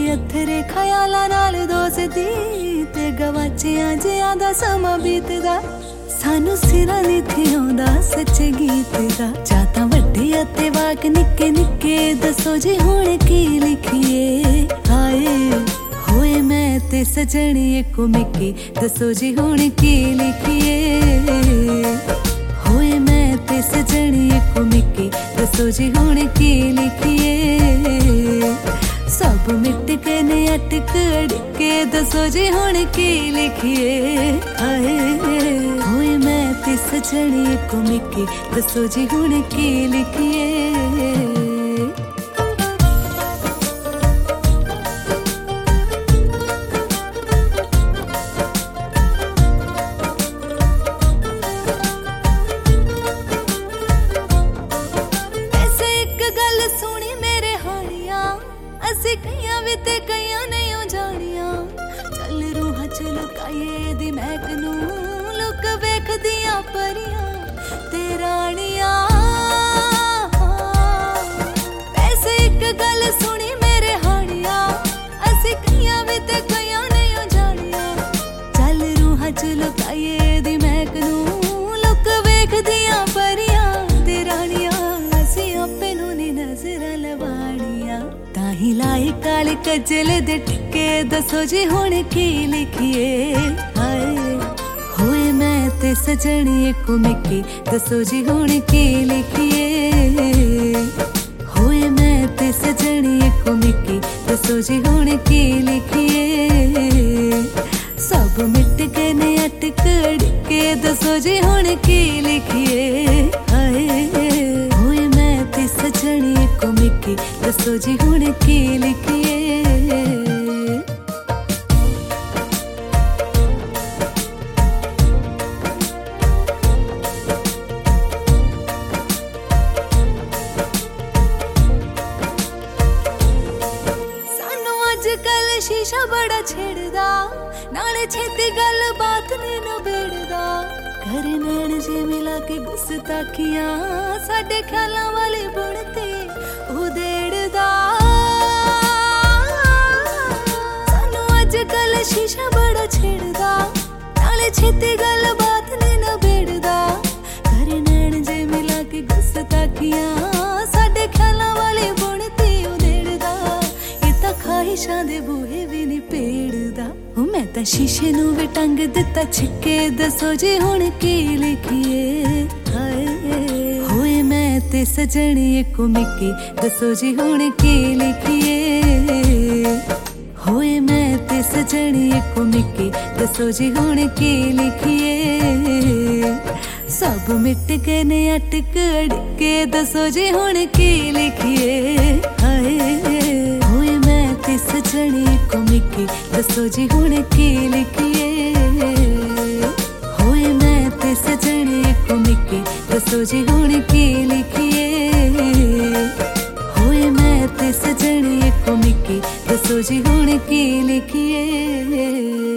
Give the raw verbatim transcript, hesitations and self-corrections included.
अथरे ख्यालां नाल दोस्ती ते गवाचियां जियां दा समा बीतदा सानू सिरा नहीं थी आउंदा सच्चे गीत दा जातां वड्डे अते वाक निक्के निक्के दसो जी हुण की लिखिए हाय होए मैं ते सजणीए कुमिके दसो जी हुण की लिखिए होए मैं ते सजणीए कुमिके दसो जी हुण की लिखिए सब मिट के ने अटक अड़के दसो जी हुण की लिखिए हाय होए मैं ते सजणीए कुमिके दसो जी हुण की लिखिए ਅਸੀਂ ਕਈਆਂ ਵੀ ਤੇ ਕਈਆਂ ਨਹੀਂ ਹੋ ਜਾਣੀਆਂ ਚੱਲ ਰੂਹਾਂ ਚ ਲੁਕਾਏ ਦੀ ਮਹਿਕ ਨੂੰ ਲੁਕ ਵੇਖਦੀਆਂ ਪਰੀਆਂ ਤੇ ਰਾਣੀਆਂ ਵੈਸੇ ਇੱਕ ਗੱਲ ਸੁਣੀ ਮੇਰੇ ਹਾਣੀਆਂ ਅਸੀਂ ਕਈਆਂ ਵੀ ਤੇ ਕਈਆਂ ਨਹੀਂ ਹੋ ਜਾਣੀਆਂ ਚੱਲ ਰੂਹਾਂ ਚ ਲੁਕਾਏ ਦੀ ਮਹਿਕ ਨੂੰ ਲੁਕ ਵੇਖਦੀਆਂ ਪਰੀਆਂ ਤੇ ਰਾਣੀਆਂ ਅਸੀਂ ਆਪੇ ਨੂੰ ਨੀ ਨਜ਼ਰਾਂ ਲਵਾਣੀਆਂ ताही लाई काले कजल दे टिके दसो जी हुण की लिखिए हाय होए मैं ते सजणीए कुमिके दसो जी हुण की लिखिए होए मैं ते सजणीए कुमिके दसो जी हुण की लिखिए सब मिट के ने अटक अड़के दसो जी हुण की लिखिए हाय होए मैं ते सजणीए कुमिके दसो जी हुण की लिखिए सानू अजकल शीशा बड़ा छेड़दा नाले छेती गल बात ने नबेड़दा घर नैन जे मिला के गुस्ताखियां साडे ख्यालां वाली बुणते उदेड़दा सानू अजकल शीशा बड़ा छेड़दा नाले छेती गल बात ने नबेड़दा घर नैन जे मिला के गुस्ताखियां साडे ख्यालां वाली बुणते उदेड़दा ये तां ख्वाहिशां दे बूहे भी नहीं पेड़दा मैं तां शीशे नू भी टंग दिता छिके दसो जी हुण की लिखिए हाय होए मैं ते सजणीए कुमिके दसो जी हुण की लिखिए होए मैं ते सजणीए कुमिके दसो जी हुण की लिखिए सब मिट के ने अटक अड़के दसो जी हुण की लिखिए हाय होए मैं ते सजणीए कुमिके दसो जी हुण की लिखिए होए मैं ते सजणीए कुमिके दसो जी हुण की लिखिए होए मैं ते सजणीए कुमिके दसो जी हुण की लिखिए।